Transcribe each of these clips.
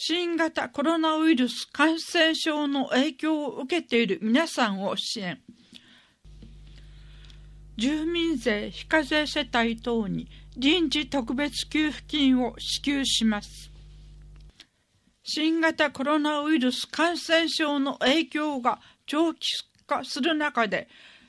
新型コロナウイルス感染症の影響を受けている皆さんを支援。住民税非課税世帯等に臨時特別給付金を支給します。新型コロナウイルス感染症の影響が長期化する中で、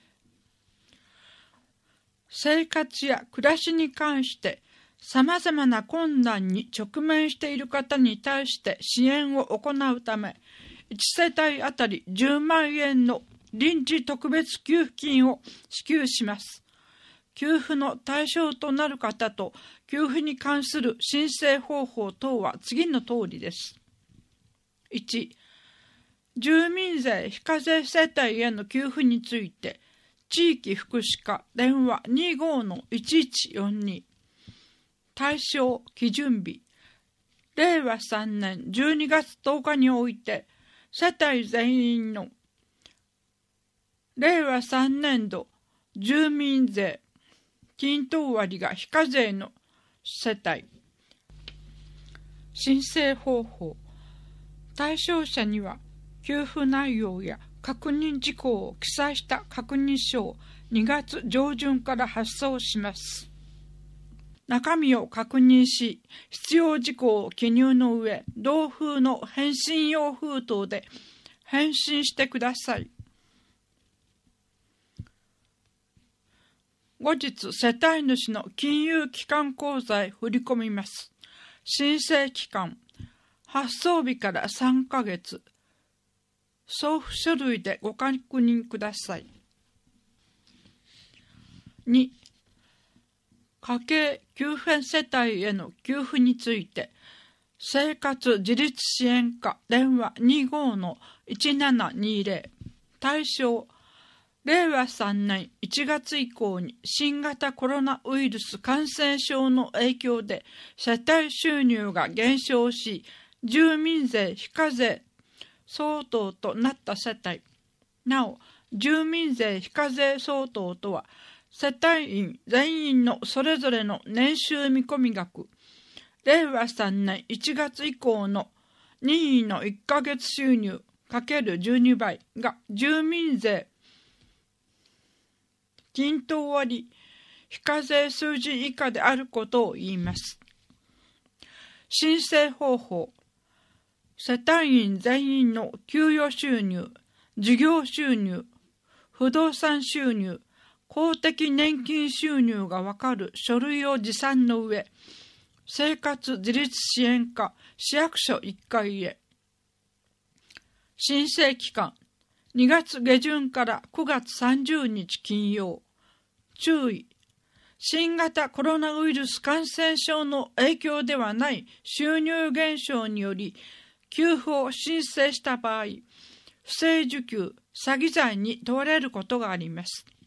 生活や暮らしに関してさまざまな困難に直面している方に対して支援を行うため、1世帯あたり10万円の臨時特別給付金を支給します。給付の対象となる方と給付に関する申請方法等は次の通りです。1、住民税非課税世帯への給付について、地域福祉課電話 25-1142 対象基準日、令和3年12月10日において、世帯全員の令和3年度住民税均等割が非課税の世帯。申請方法、対象者には給付内容や確認事項を記載した確認書を2月上旬から発送します。中身を確認し、必要事項を記入の上、同封の返信用封筒で返信してください。後日、世帯主の金融機関口座へ振り込みます。申請期間、発送日から3ヶ月。送付書類でご確認ください。2、家計給付世帯への給付について、生活自立支援課電話 25-1720 対象、令和3年1月以降に新型コロナウイルス感染症の影響で世帯収入が減少し、住民税非課税相当となった世帯。なお、住民税非課税相当とは、世帯員全員のそれぞれの年収見込み額、令和3年1月以降の任意の1ヶ月収入 ×12 倍が住民税均等割非課税数字以下であることを言います。申請方法、世帯員全員の給与収入、事業収入、不動産収入、公的年金収入がわかる書類を持参の上、生活自立支援課市役所1階へ。申請期間、2月下旬から9月30日金曜。注意、新型コロナウイルス感染症の影響ではない収入減少により、給付を申請した場合、不正受給、詐欺罪に問われることがあります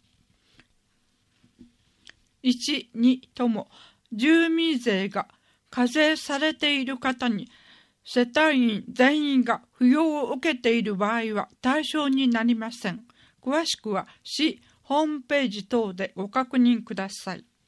。1、2とも住民税が課税されている方に、世帯員全員が扶養を受けている場合は対象になりません。詳しくは市ホームページ等でご確認ください。